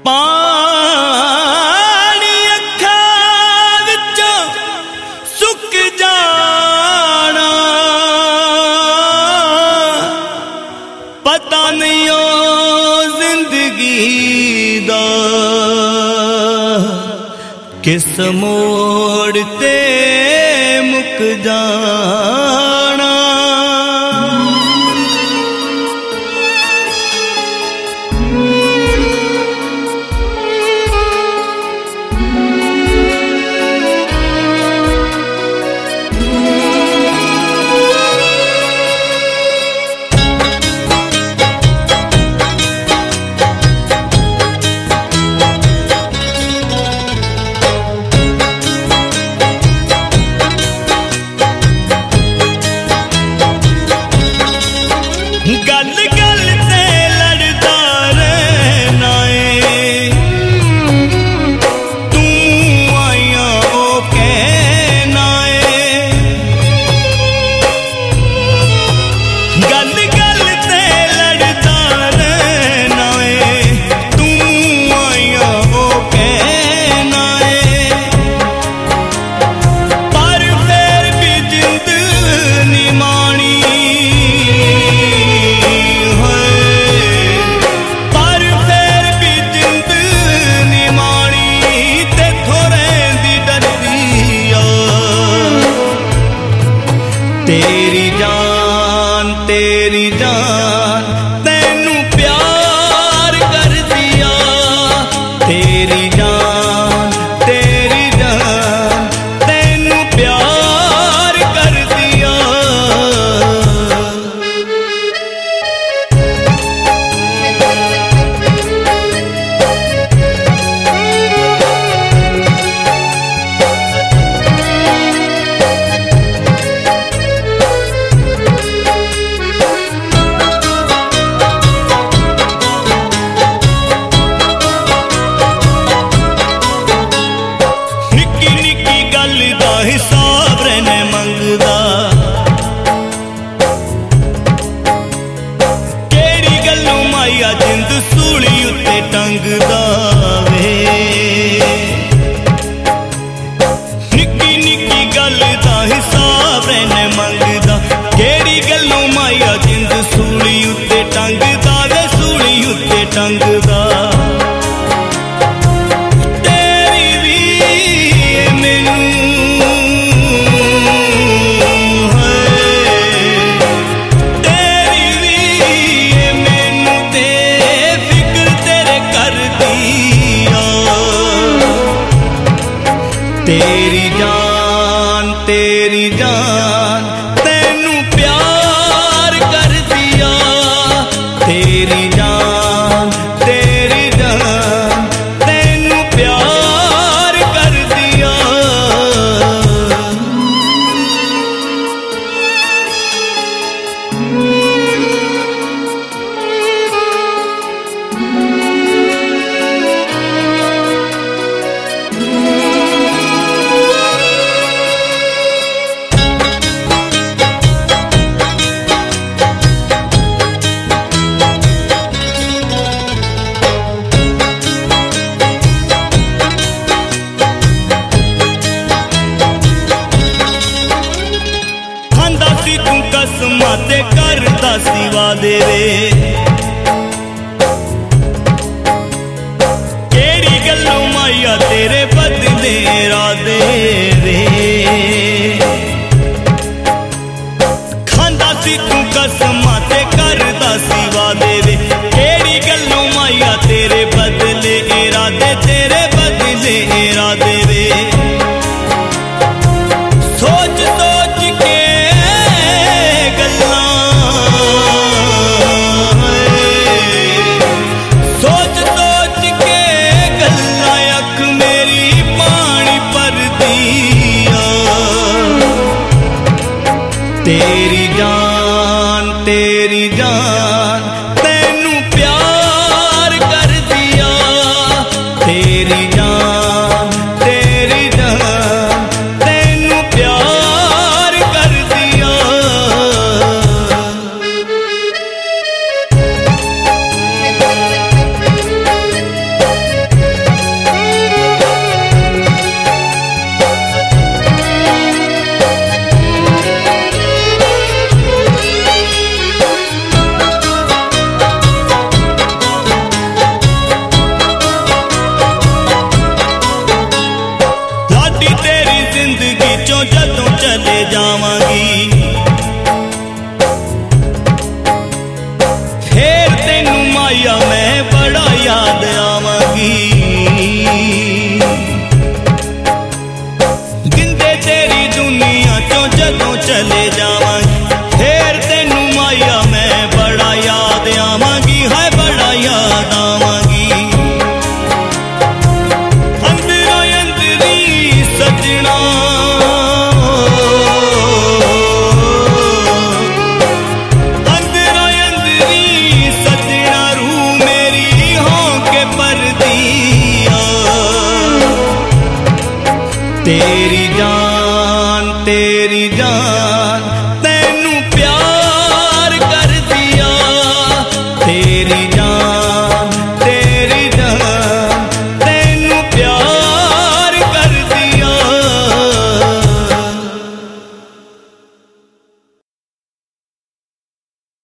पानी अखां विचों सुक जाना, पता नहीं ओ जिंदगी दा किस मोड़ ते मुक जाना। गल गल ते लड़दा रहना है, तू आया ओ कहना है। गल गल ते लड़दा रहना है, तू आया ओ कहना है। पर फिर भी जिंद नी मानी, तेरी जान तैनू प्यार कर दिया। तेरी जान तैनू प्यार कर दिया। हिसाब रहने मंगदा, केड़ी गल्लों माया जिंद सूली उत्ते टंगदा वे। निक्की निक्की गल दा हिसाब रहने मंगदा, केड़ी गल्लों माया जिंद सूली उत्ते टंगदा वे, सूली उत्ते टंगदा। तेरी जान तैनू प्यार कर दिया। तेरी जान तैनू प्यार कर दिया। तू कसमां ते करदा सी वादे वे, केड़ी गल्लों माया तेरे बदले इरादे वे। खांदा सी तू कसमां ते करदा सी वादे वे, केड़ी गल्लों माया तेरे बदले इरादे, तेरे बदले इरादे वे। सोच सोच के तेरी जान तैनू तेरी जान